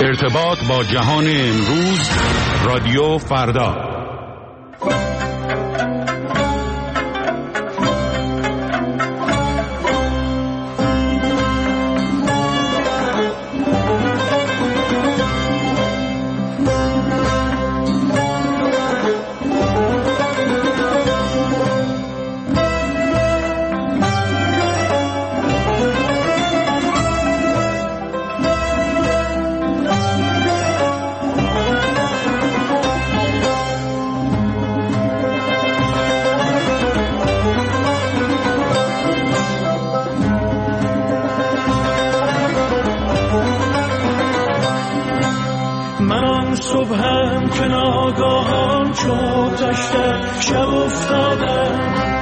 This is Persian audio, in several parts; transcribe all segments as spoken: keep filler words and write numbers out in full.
ارتباط با جهان امروز، رادیو فردا. صبحم که ناگاهان شد داشتم شب افتادم،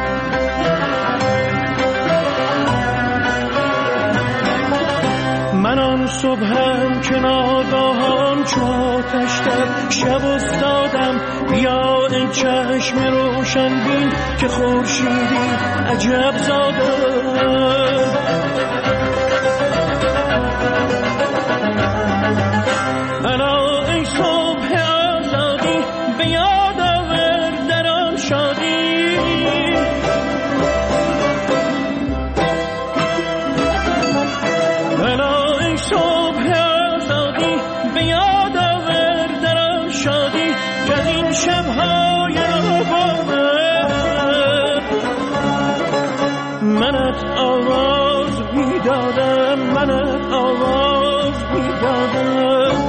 من آن صبحم که ناگاهان شد داشتم شب افتادم. بیا این چشم روشن بین که خورشیدی عجب زادم. منت آواز میدادم، منت آواز میدادم.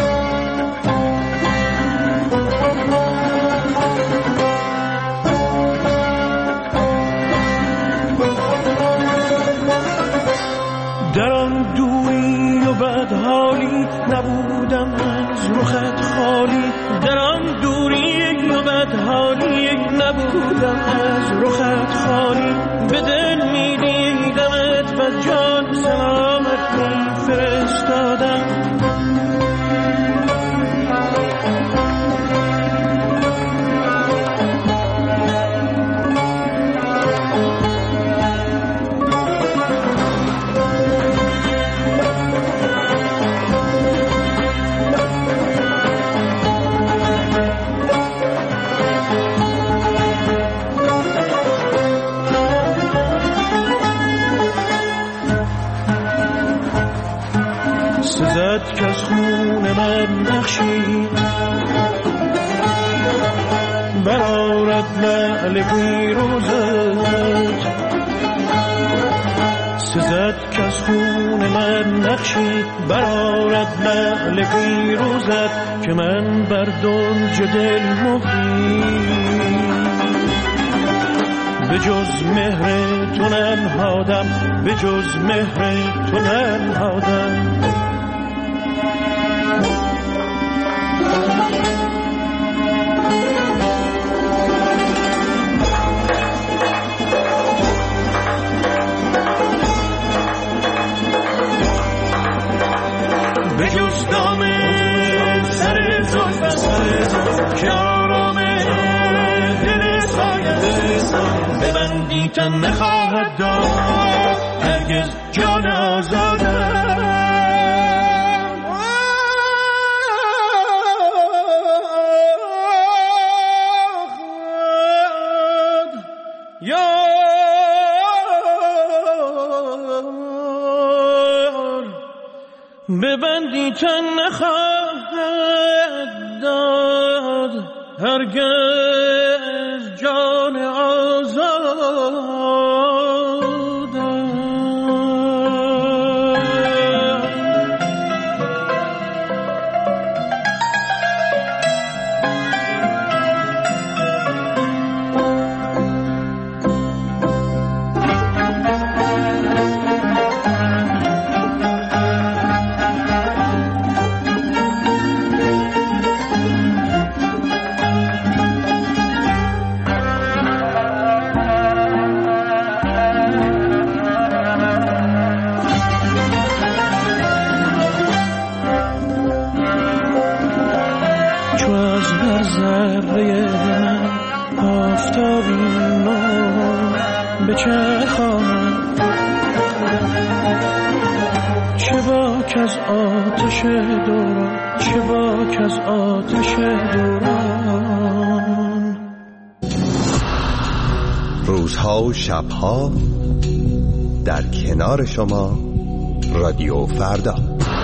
در آن دوری و بدحالی نبودم از رخت خالی، در آن دوری و بدحالی نبودم از رخت خالی. به دل می دیدمت و جان سلامت می فرستادم. سزد که از خون من نخشی برارد لعل پیروزت، سزد که از خون من نخشی برارد لعل پیروزت. که من بر درج دل مقیم به جز مهر تو ننهادم، به جز مهر تو ننهادم. به جز دام سر زلفت، سر زلفت که آرام دل سایه ببندی تن نخواهد داد هرگز جان آزادم. ببندی تن نخواهد داد هرگز جان آزادم. باک از آتش دوران، چه باک از آتش دوران. روزها و شبها در کنار شما رادیو فردا.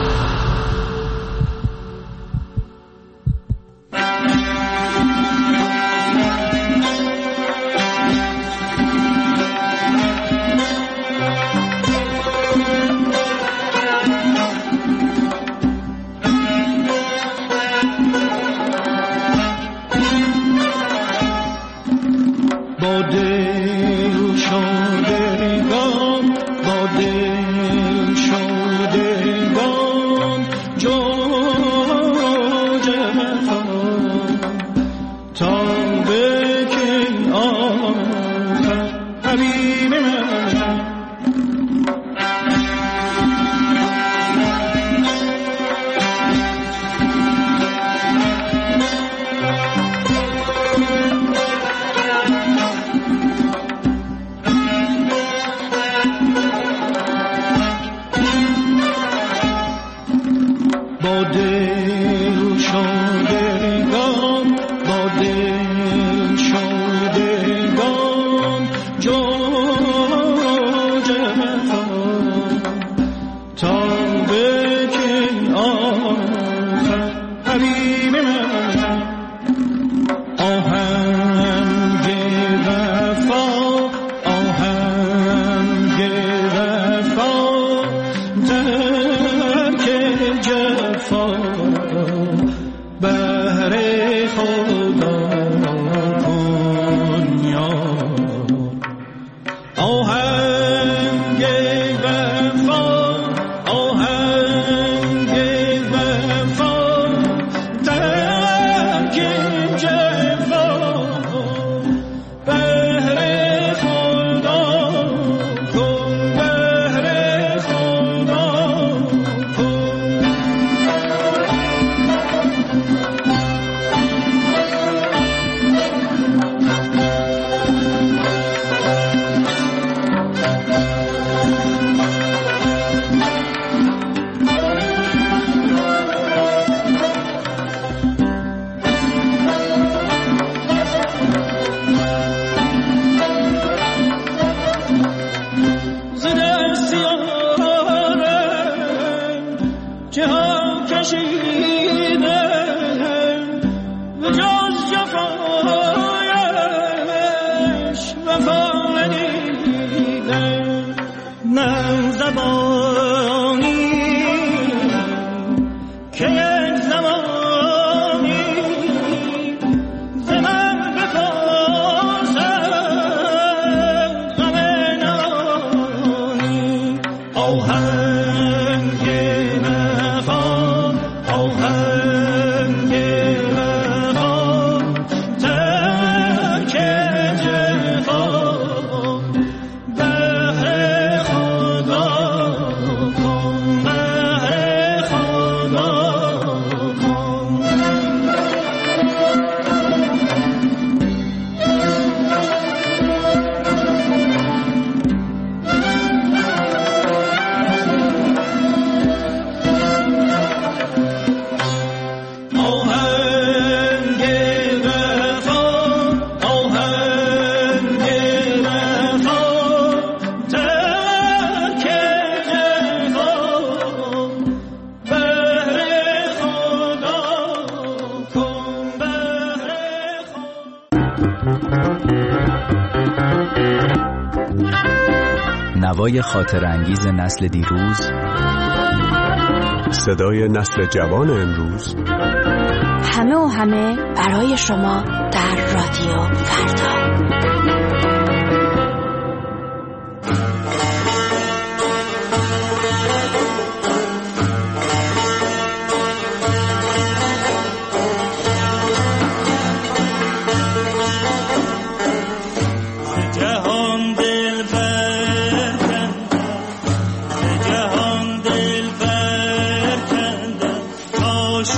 نوای خاطر انگیز نسل دیروز، صدای نسل جوان امروز، همه و همه برای شما در رادیو فردا.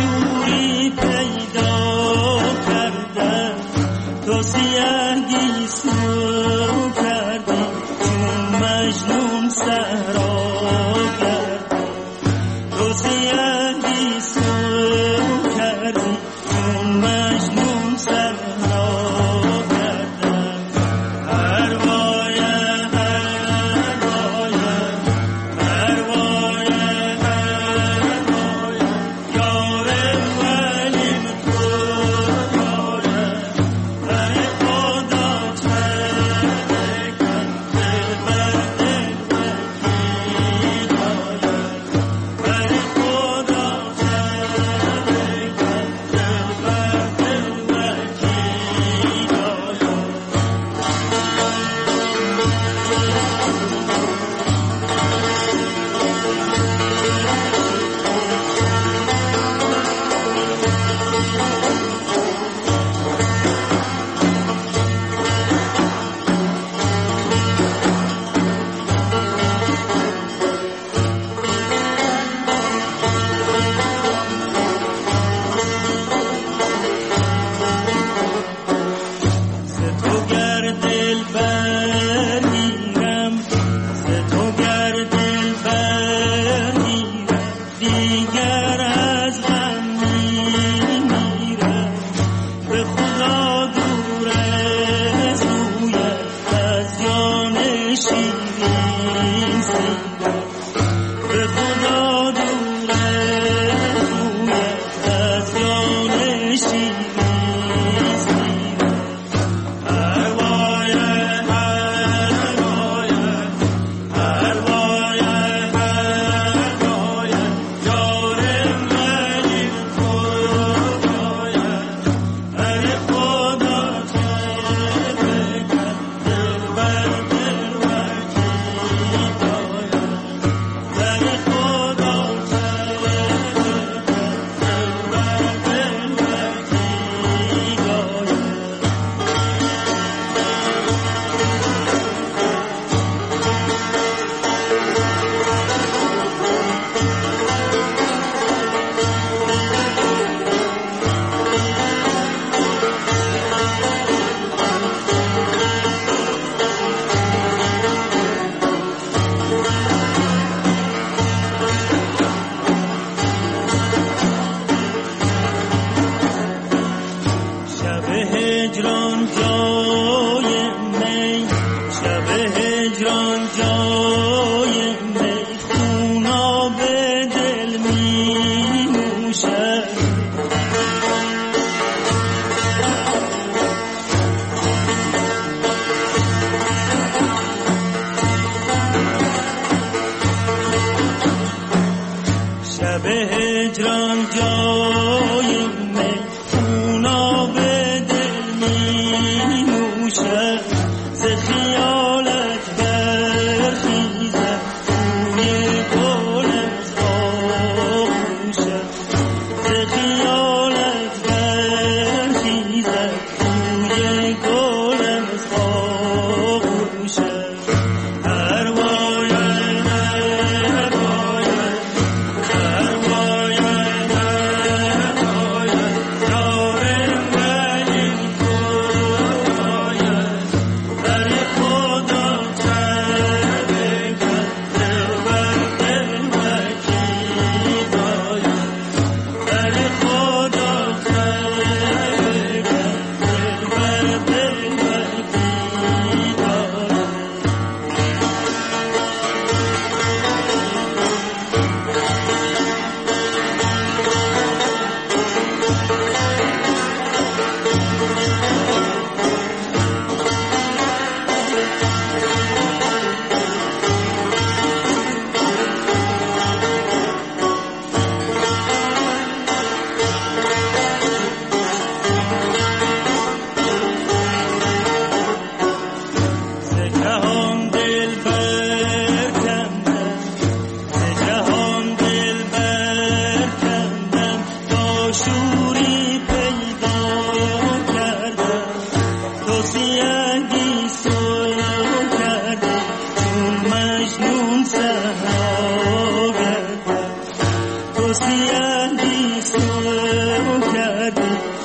شوری پیدا کرده تو سیاهی دیگر از غم میمیرم، به خدا دور از رویت از جان شیرین سیرم، به خدا دور از رویت از جان شیرین هجران جای می، شب هجران جای می، خونا به دل می نوشد، شب هجران جای می، خونا به ز خیالت برخیزد روی گل از آغوشم، ز خیالت برخیزد روی گل از آغوشم، هر باید هر باید هر باید هر باید دارم ولی سیاهی سو کردی